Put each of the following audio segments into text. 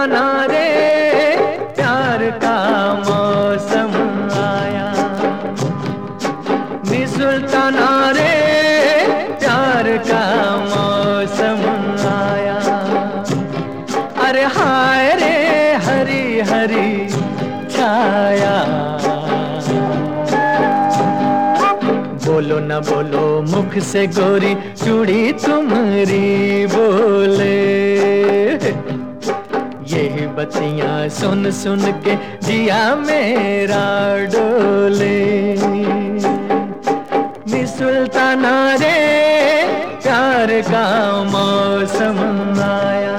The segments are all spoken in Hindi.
सुल्ताना रे प्यार का मौसम आया, नी सुल्ताना रे प्यार का मौसम आया। अरे हाय रे हरी हरी छाया, बोलो न बोलो मुख से गोरी चूड़ी तुम्हारी बोले। यही बत्तियां सुन सुन के जिया मेरा डोले। नी सुल्ताना रे प्यार का मौसम आया।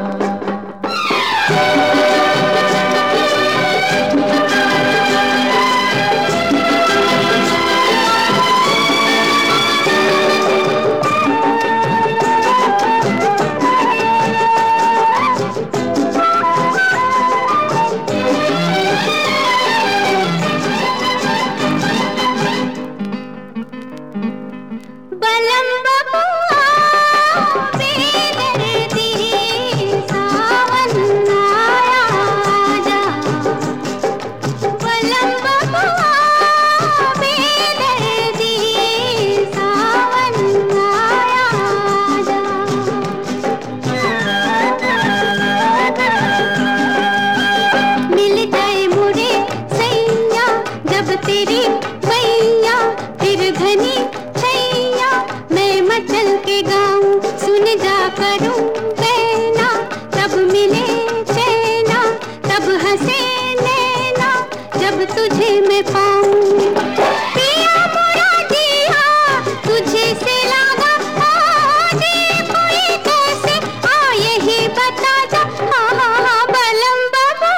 तेरी मैया फिर घनी छैया, मैं मचल के गाऊं सुन जा करूं कहना, तब मिले चैना तब हंसे नैना जब तुझे मैं पाऊं। पिया मोरा जिया तुझे से लागा, दे कोई कैसे यही बता जा। हाँ बलम बाबा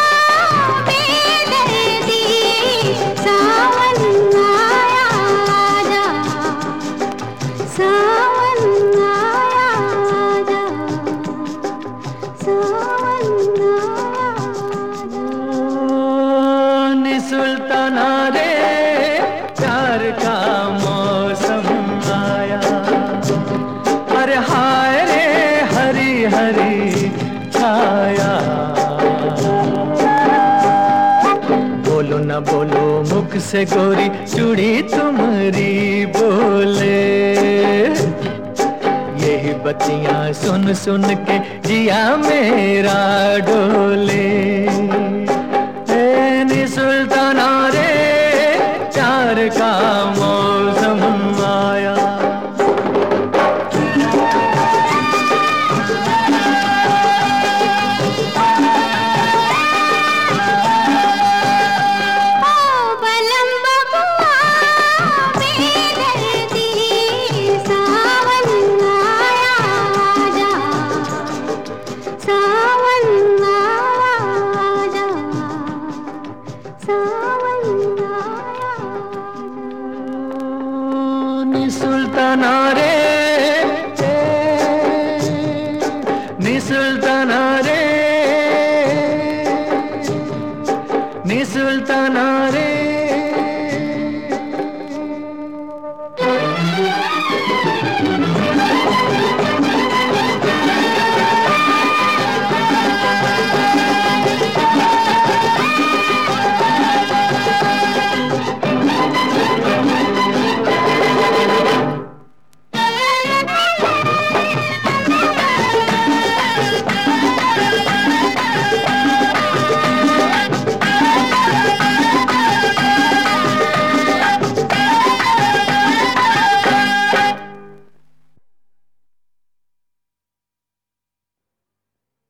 बेदर्दी सावन आया जा, सावन आया जा, सावन आया जा। नी सुल्ताना रे प्यार का मौसम आया। अरे हाय रे हरी हरी छाया, बोलो न बोलो मुख से गोरी चूड़ी तुम्हारी बोले। यही बत्तियां सुन सुन के जिया मेरा डोले। नी सुल्ताना रे प्यार का मौसम आया। सुल्ताना रे